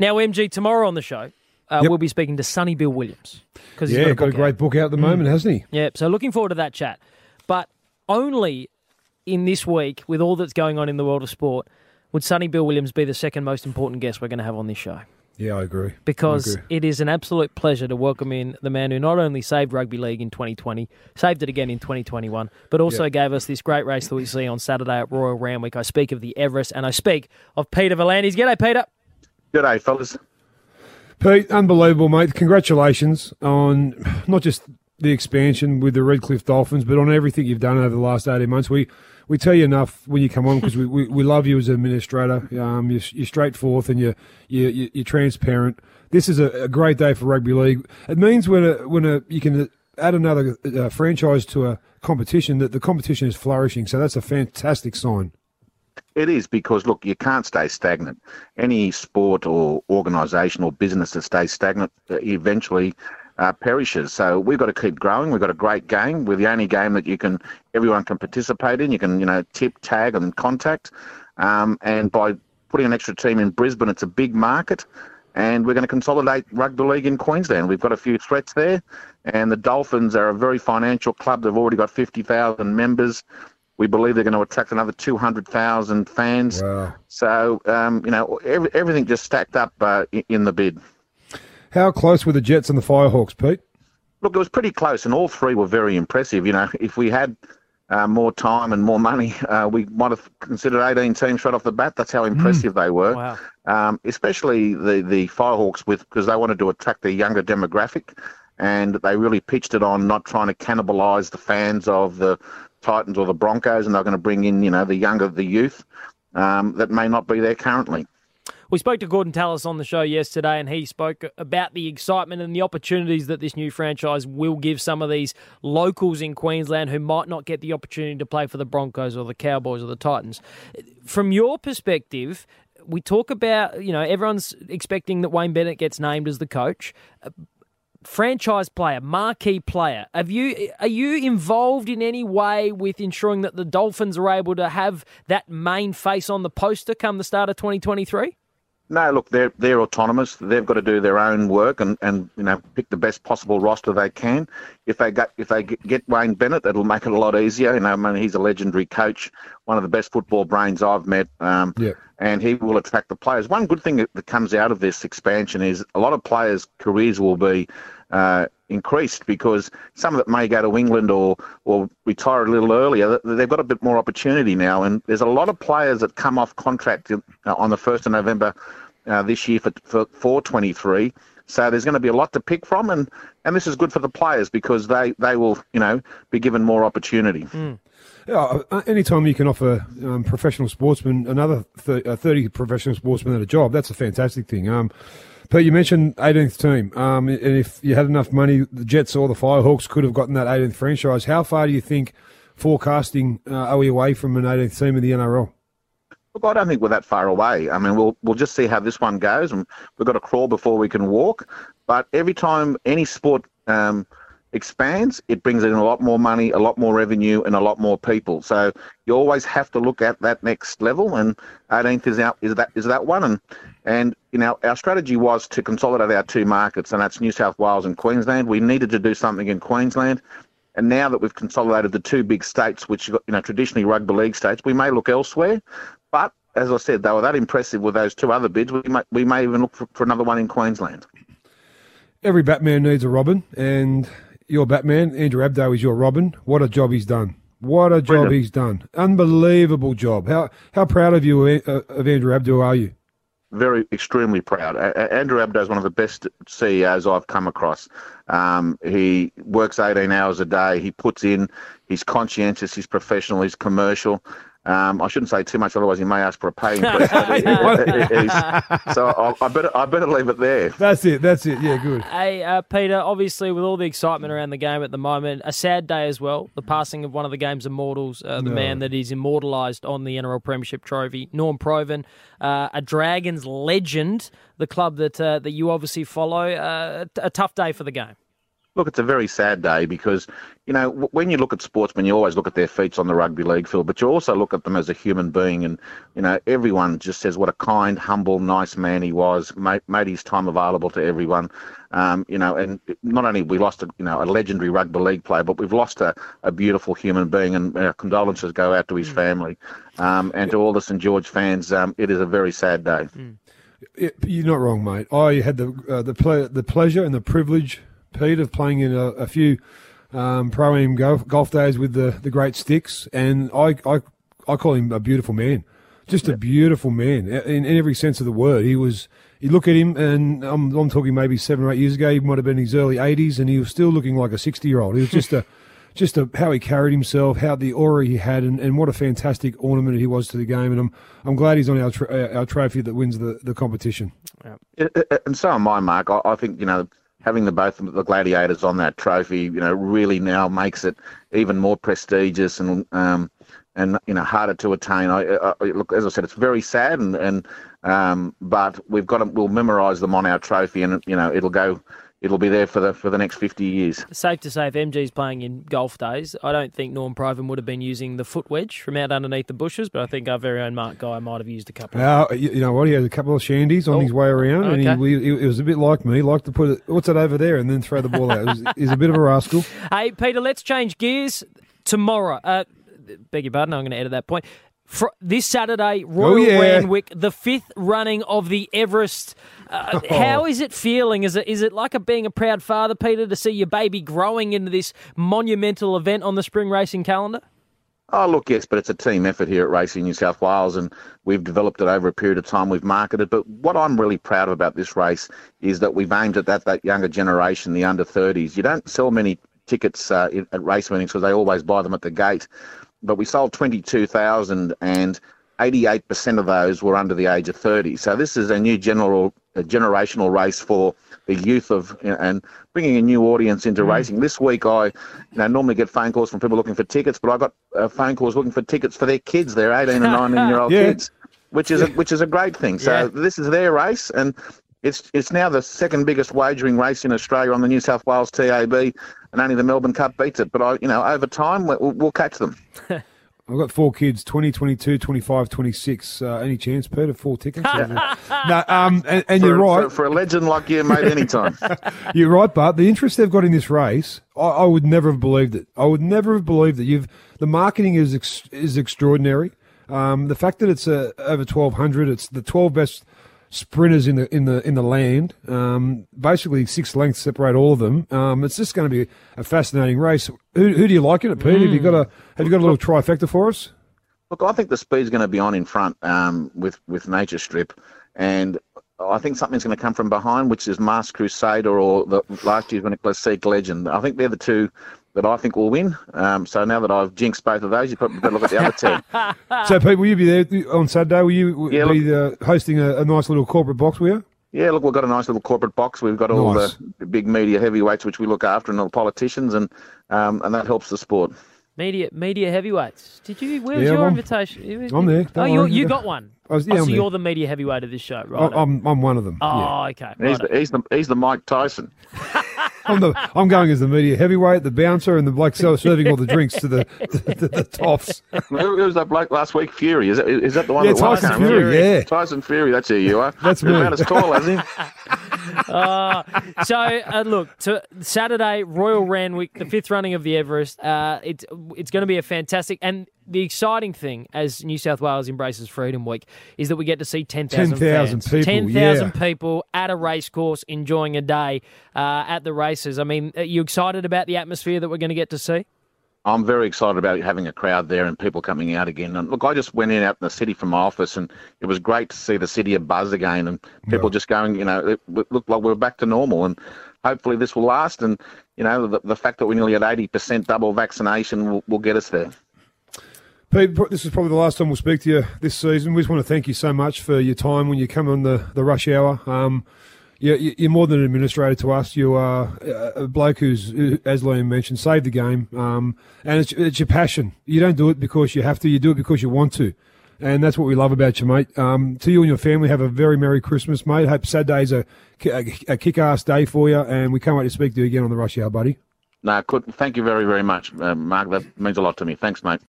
Now, MG, tomorrow on the show, we'll be speaking to Sonny Bill Williams. He's got a great book out at the moment, hasn't he? Yeah, so looking forward to that chat. But only in this week, with all that's going on in the world of sport, would Sonny Bill Williams be the second most important guest we're going to have on this show. Yeah, I agree. Because it is an absolute pleasure to welcome in the man who not only saved rugby league in 2020, saved it again in 2021, but also gave us this great race that we see on Saturday at Royal Randwick. I speak of the Everest, and I speak of Peter V'landys. G'day, Peter. G'day, fellas. Pete, unbelievable, mate. Congratulations on not just the expansion with the Redcliffe Dolphins, but on everything you've done over the last 18 months. We tell you enough when you come on because we love you as an administrator. You're straightforward and you're transparent. This is a great day for rugby league. It means when you can add another franchise to a competition that the competition is flourishing. So that's a fantastic sign. It is because, look, you can't stay stagnant. Any sport or organisation or business that stays stagnant eventually perishes. So we've got to keep growing. We've got a great game. We're the only game that everyone can participate in. You can, tip, tag, and contact. And by putting an extra team in Brisbane, it's a big market. And we're going to consolidate rugby league in Queensland. We've got a few threats there. And the Dolphins are a very financial club. They've already got 50,000 members. We believe they're going to attract another 200,000 fans. Wow. So, everything just stacked up in the bid. How close were the Jets and the Firehawks, Pete? Look, it was pretty close, and all three were very impressive. If we had more time and more money, we might have considered 18 teams right off the bat. That's how impressive they were. Wow. Especially the Firehawks, because they wanted to attract a younger demographic, and they really pitched it on not trying to cannibalise the fans of the Titans or the Broncos, and they're going to bring in, the youth that may not be there currently. We spoke to Gordon Tallis on the show yesterday, and he spoke about the excitement and the opportunities that this new franchise will give some of these locals in Queensland who might not get the opportunity to play for the Broncos or the Cowboys or the Titans. From your perspective, we talk about, everyone's expecting that Wayne Bennett gets named as the coach. Franchise player, marquee player. Are you involved in any way with ensuring that the Dolphins are able to have that main face on the poster come the start of 2023? No, look, they're autonomous. They've got to do their own work and pick the best possible roster they can. If they get Wayne Bennett, it'll make it a lot easier. He's a legendary coach, one of the best football brains I've met, and he will attract the players. One good thing that comes out of this expansion is a lot of players' careers will be increased because some of it may go to England or retire a little earlier. They've got a bit more opportunity now, and there's a lot of players that come off contract on the 1st of November this year for 23. So there's going to be a lot to pick from, and this is good for the players because they will be given more opportunity. Yeah, anytime you can offer professional sportsmen another 30 professional sportsmen a job, that's a fantastic thing. But you mentioned 18th team, and if you had enough money, the Jets or the Firehawks could have gotten that 18th franchise. How far do you think forecasting are we away from an 18th team in the NRL? Look, I don't think we're that far away. We'll just see how this one goes, and we've got to crawl before we can walk. But every time any sport expands, it brings in a lot more money, a lot more revenue, and a lot more people. So you always have to look at that next level, and 18th is that one. And our strategy was to consolidate our two markets, and that's New South Wales and Queensland. We needed to do something in Queensland. And now that we've consolidated the two big states, which traditionally rugby league states, we may look elsewhere. But as I said, they were that impressive with those two other bids. We may even look for another one in Queensland. Every Batman needs a Robin, and your Batman, Andrew Abdo, is your Robin. What a job he's done. What a job he's done. Unbelievable job. How proud of you of Andrew Abdo are you? Very, extremely proud. Andrew Abdo is one of the best CEOs I've come across. He works 18 hours a day. He puts in, he's conscientious, he's professional, he's commercial. I shouldn't say too much, otherwise he may ask for a pay increase. So I better leave it there. That's it. Yeah, good. Hey, Peter, obviously with all the excitement around the game at the moment, a sad day as well, the passing of one of the game's immortals, man that is immortalised on the NRL Premiership Trophy, Norm Provan, a Dragons legend, the club that you obviously follow. A tough day for the game. Look, it's a very sad day because, when you look at sportsmen, you always look at their feats on the rugby league field, but you also look at them as a human being. And, everyone just says what a kind, humble, nice man he was, made his time available to everyone. And not only we lost a legendary rugby league player, but we've lost a beautiful human being, and our condolences go out to his family. And to all the St George fans, it is a very sad day. You're not wrong, mate. I had the pleasure and the privilege, Pete, of playing in a few pro-am golf days with the great Sticks, and I call him a beautiful man, just a beautiful man in every sense of the word. You look at him, and I'm talking maybe 7 or 8 years ago, he might have been in his early 80s, and he was still looking like a 60-year-old. He was just how he carried himself, how the aura he had, and what a fantastic ornament he was to the game. And I'm glad he's on our trophy that wins the competition. Yeah. And so am I, Mark. I think, having both the Gladiators on that trophy, really now makes it even more prestigious and harder to attain. Look, as I said, it's very sad, but we'll memorise them on our trophy, and it'll be there for the next 50 years. Safe to say, if MG's playing in golf days, I don't think Norm Provan would have been using the foot wedge from out underneath the bushes, but I think our very own Mark Guy might have used a couple. You know what? He had a couple of shandies on his way around, okay. And he was a bit like me. He liked to put it, what's it over there, and then throw the ball out. He's a bit of a rascal. Hey, Peter, let's change gears. Tomorrow, beg your pardon, I'm going to edit that point. This Saturday, Royal Randwick, the 5th running of the Everest. How is it feeling? Is it like being a proud father, Peter, to see your baby growing into this monumental event on the spring racing calendar? Oh, look, yes, but it's a team effort here at Racing New South Wales, and we've developed it over a period of time. We've marketed. But what I'm really proud of about this race is that we've aimed at that younger generation, the under 30s. You don't sell many tickets at race meetings because they always buy them at the gate. But we sold 22,000, and 88% of those were under the age of 30. So this is a new generational race for the youth and bringing a new audience into racing. This week, I normally get phone calls from people looking for tickets, but I got phone calls looking for tickets for their kids, their 18 and 19-year-old kids, which is a great thing. So this is their race, and it's now the second biggest wagering race in Australia on the New South Wales TAB, and only the Melbourne Cup beats it. But over time, we'll catch them. I've got 4 kids, 20, 22, 25, 26. Any chance, Peter? 4 tickets? No, and you're right. For a legend like you, mate, anytime. You're right, but the interest they've got in this race, I would never have believed it. I would never have believed that the marketing is extraordinary. The fact that it's over 1,200, it's the 12 best sprinters in the land. Basically 6 lengths separate all of them. It's just going to be a fascinating race. Who do you like in it, Pete? Have you got a little trifecta for us? Look, I think the speed's going to be on in front with Nature Strip, and I think something's going to come from behind, which is Masked Crusader or last year's Classic Legend. I think they're the two that I think will win. So now that I've jinxed both of those, you probably better look at the other 10. So, Pete, will you be there on Saturday? Will you be hosting a nice little corporate box, will you? Yeah, look, we've got a nice little corporate box. We've got all the big media heavyweights, which we look after, and all the politicians, and that helps the sport. Media heavyweights. Where's your invitation? I'm there. You got one. So you're the media heavyweight of this show, right? I'm one of them. Oh, okay. He's the Mike Tyson. I'm going as the media heavyweight, the bouncer, and the bloke serving all the drinks to the toffs. Who was that bloke last week? Fury. Is that the one? Yeah, Tyson Fury. Yeah, Tyson Fury. That's who you are. That's me. About as tall as him. Look, to Saturday, Royal Randwick, the 5th running of the Everest. It's going to be a fantastic, and the exciting thing as New South Wales embraces Freedom Week is that we get to see 10,000 fans. People. 10,000 people at a race course enjoying a day at the races. I mean, are you excited about the atmosphere that we're going to get to see? I'm very excited about having a crowd there and people coming out again. And look, I just went out in the city from my office, and it was great to see the city abuzz again, and people just going, it looked like we're back to normal. And hopefully this will last. And, the fact that we're nearly at 80% double vaccination will get us there. Pete, this is probably the last time we'll speak to you this season. We just want to thank you so much for your time when you come on the rush hour. You're more than an administrator to us. You are a bloke who, as Liam mentioned, saved the game. And it's your passion. You don't do it because you have to. You do it because you want to. And that's what we love about you, mate. To you and your family, have a very Merry Christmas, mate. Hope Saturday's a kick-ass day for you, and we can't wait to speak to you again on the Rush Hour, buddy. No, thank you very, very much, Mark. That means a lot to me. Thanks, mate.